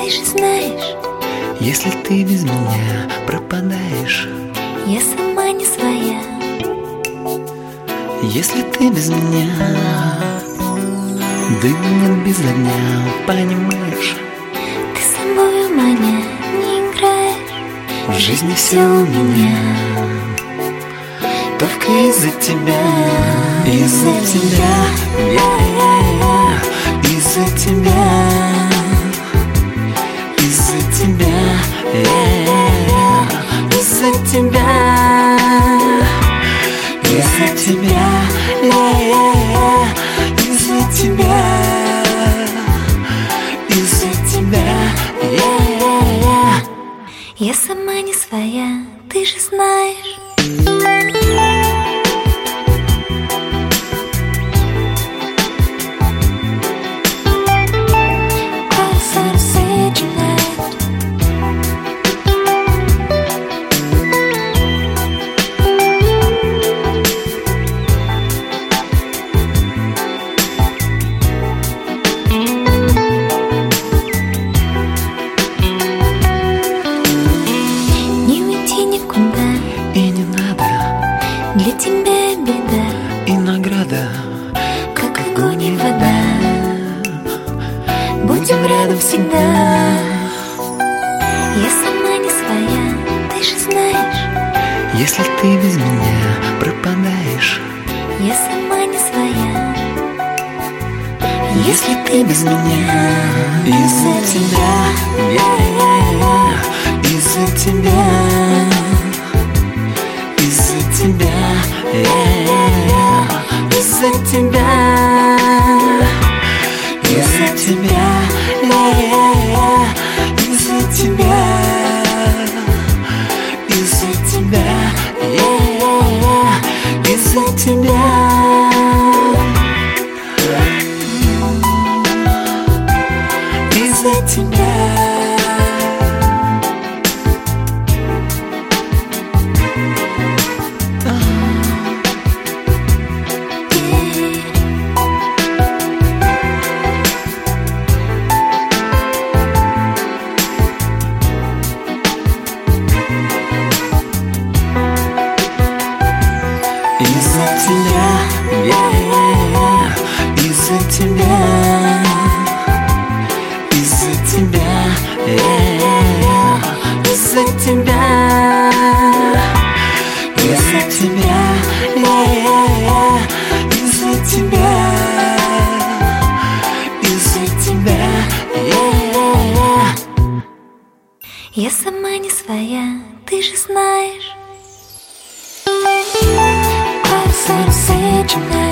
ты же знаешь, если ты без меня пропадаешь, я сама не своя. если ты без меня дым нет без огня, понимаешь? Ты с собой ума не играешь, В жизни все у меня только из-за тебя, из-за тебя, из-за тебя, из-за тебя, из-за тебя, из-за тебя, из-за тебя, из-за тебя, я сама не своя, ты же знаешь. Для тебя беда и награда, как огонь и вода. Будем рядом всегда. Я сама не своя, ты же знаешь, если ты без меня пропадаешь, я сама не своя. если ты без меня, из-за тебя, из-за тебя, из-за тебя, из-за тебя, из-за тебя, из-за тебя, из-за тебя, из-за тебя, из-за тебя. Из-за тебя, из-за тебя, из-за тебя, из-за тебя, из-за тебя, из-за тебя, из-за тебя, Я сама не своя, ты же знаешь. Closer, say it